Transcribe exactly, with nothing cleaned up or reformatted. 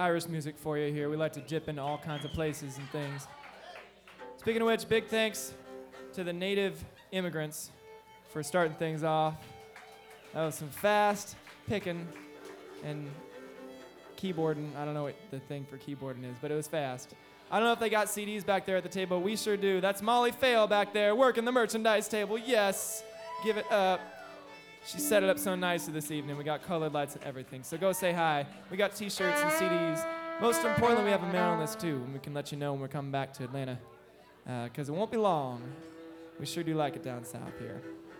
Irish music for you here. We like to dip into all kinds of places and things. Speaking of which, big thanks to the native immigrants for starting things off. That was some fast picking and keyboarding. I don't know what the thing for keyboarding is, but it was fast. I don't know if they got C Ds back there at the table. We sure do. That's Molly Fail back there working the merchandise table. Yes, give it up. She set it up so nicely this evening. We got colored lights and everything. So go say hi. We got t-shirts and C Ds. Most importantly, we have a mailing list too, and we can let you know when we're coming back to Atlanta, because uh, it won't be long. We sure do like it down south here.